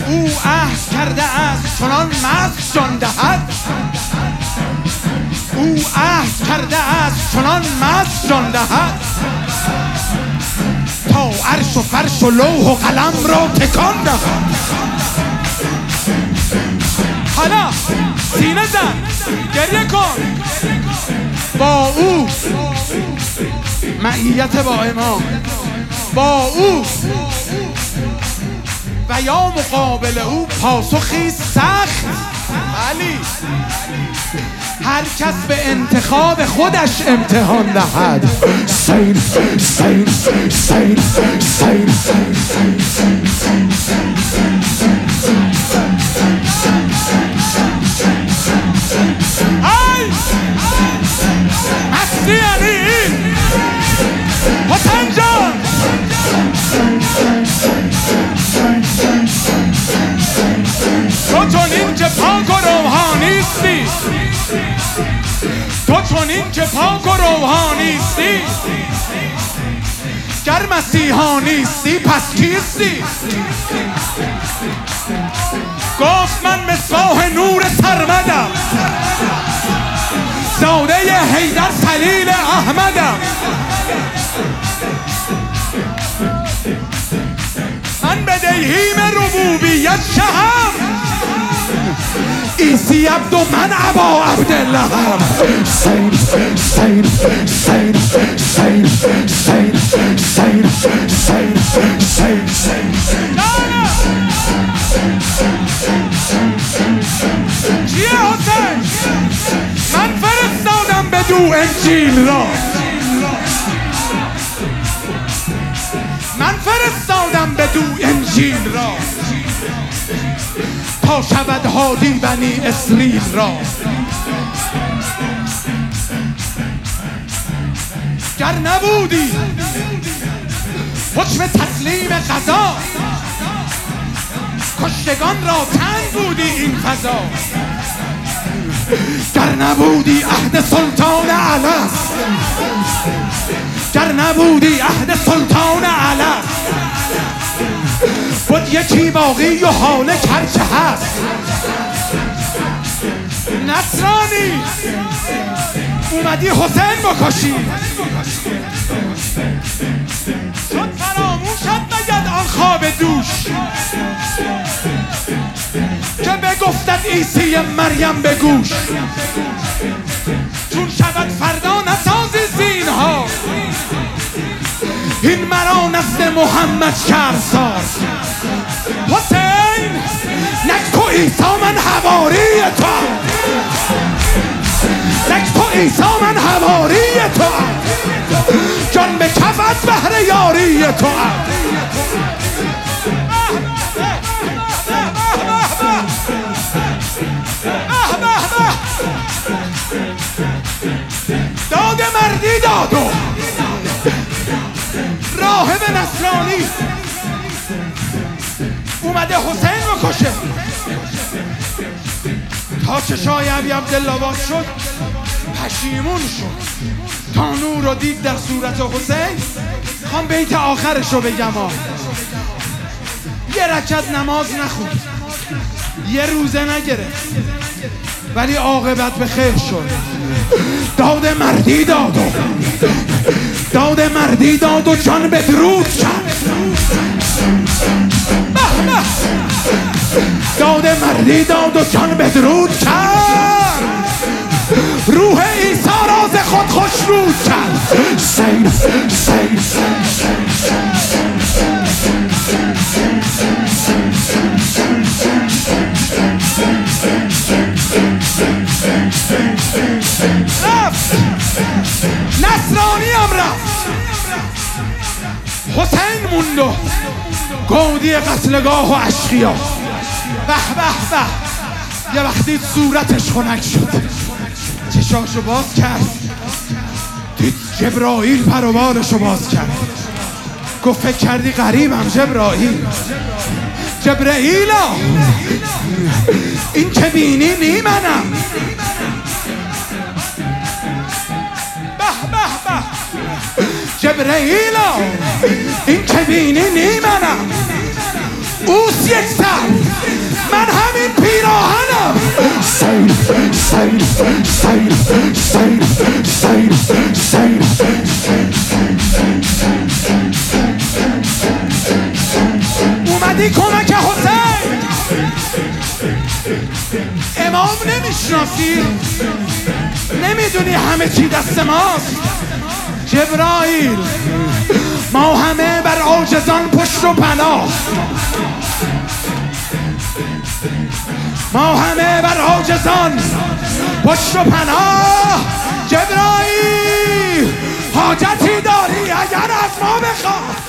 او عهد کرده است چنان مست جان دهد، او عهد کرده است چنان مست جان دهد، تا عرش و فرش و لوح و قلم را تکان دهد. حالا سینه زن، گریه کن، با او معیت با امام، با او و یا مقابل او پاسخی سخت. علی هر کس به انتخاب خودش امتحان دهد. سین سین سین سین ای مستی علی حسین جان، تو چنین که پاک و روحانیستی، تو چنین که پاک و روحانیستی، گر مسیحانیستی پس کیستی؟ گفت من مصباح نور سرمدم، زاده حیدر خلیل احمدم، من به دیهیم ربوبیت شهم، عیسی عبد و من ابا عبداللهم. سین سین سین سین سین سین سین سین سین چیه حسین؟ من فرستادم بدو انجیل را، من فرستادم بدو انجیل را، تا شود هادی بنی اسرائیل را. گر نبودی حکم تسلیم قضا، کشتگان را تنگ بودی این فضا. گر نبودی عهد سلطان الست، گر نبودی عهد سلطان الست، بود یکی باقی و حالک هرچه هست. نصرانی اومدی حسین بکشی، چون فراموشت نگد آن خواب دوش، که بگفتد عیسی مریم به گوش. چون شود فردا نسازی زینها، این مرا نزد محمد شرمسار. حسین نک تو عیسی من حواری تو، نک تو عیسی من حواری تو، جان به کفت بهر یاری تو. داد مردی دادو راهب نصرانی اومده حسین بکشه، تا چشای ابی عبدالله باز شد پشیمون شد، تا نور رو دید در صورت حسین. خوام بیت آخرش رو بگم یه رکعت نماز نخوند، یه روزه نگرفت، ولی عاقبت به خیر شد. داد مردی داد و داد مردی داد و جان به درود کرد. داد مردی داد و جان به درود کرد، روح عیسی را ز خود خوشنود کرد. سین سین رفت، نصرانی هم رفت، حسین موند و گودی قتلگاه و اشقیا. به به به، یه وقتی صورتش خنک شد، چشاشو باز کرد، دید جبرائیل پروبالشو باز کرد. گفت فکر کردی غریبم جبرائیل؟ جبرائیلا این که بینی نی منم. به به به، جبرائیلا این که بینی نی منم. اوست یک سر سیل سیل سیل سیل سیل سیل اومدی کمک حسین امام نمیشناسی نمیدونی همه چی دست ماست جبرائیل ما همه بر عاجزان پشت و پناه ما همه بر عاجزان پشت و پناه جبرائیل حاجتی داری اگر از ما بخواه